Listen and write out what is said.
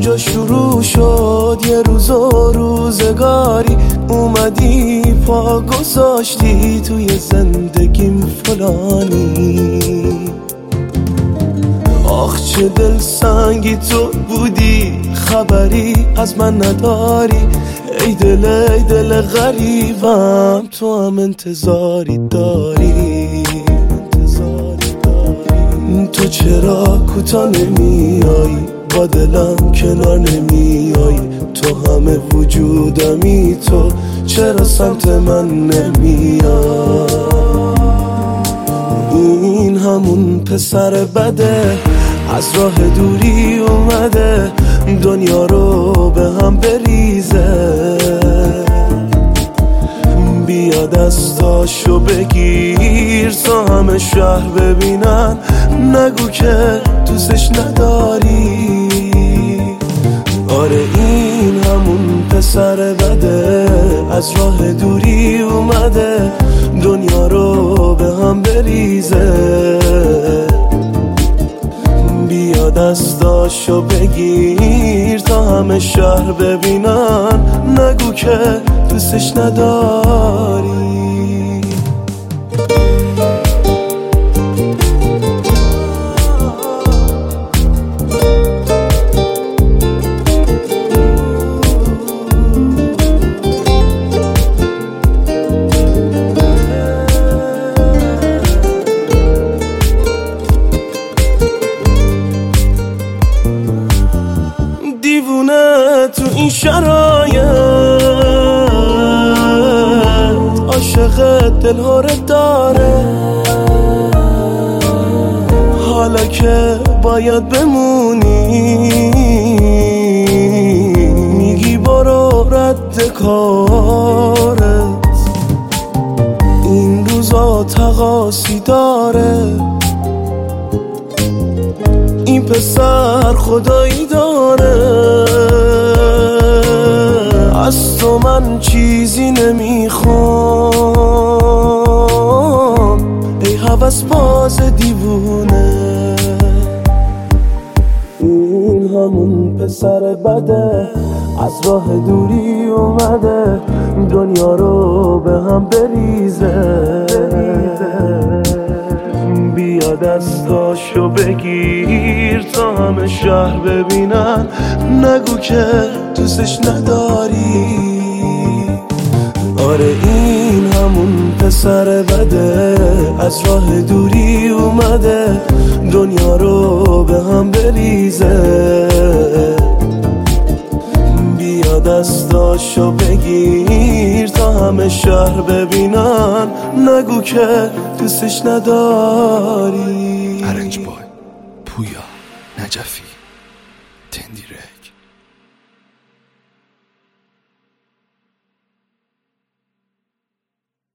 اونجا شروع شد یه روز و روزگاری، اومدی پا گذاشتی توی زندگیم فلانی. آخ چه دل سنگی تو بودی، خبری از من نداری. ای دل غریبم، تو هم انتظاری داری. تو چرا کوتا نمیایی، با دلم کنار نمیایی. تو همه وجودمی، تو چرا سمت من نمیای؟ این همون پسر بده، از راه دوری اومده دنیا رو به هم بریزه. بیا دستاشو بگیر تا همه شهر ببینن، نگو که دوستش نداری. آره این همون پسر بده، از راه دوری اومده دنیا رو به هم بریزه. بیا دستاشو بگیر تا همه شهر ببینن، نگو که دوستش نداری. دیوونه تو این شرایط، عاشق دل‌ها رو داره. حالا که باید بمونی، میگی برو رد کارت. این روزا تقاسی داره، این پسر خدایی داره. از تو من چیزی نمیخوام، ای هوس باز دیوونه. این همون پسر بده، از راه دوری اومده دنیا رو به هم بریزه. بیا دستاشو بگیر تا همه شهر ببینن، نگو که دوستش نداری. آره این همون پسر بده، از راه دوری اومده دنیا رو به هم بریزه. بیا دستاشو بگیر تا همه شهر ببینن، نگو که دوستش نداری. ارنج بای پویا نجفی تندیرک.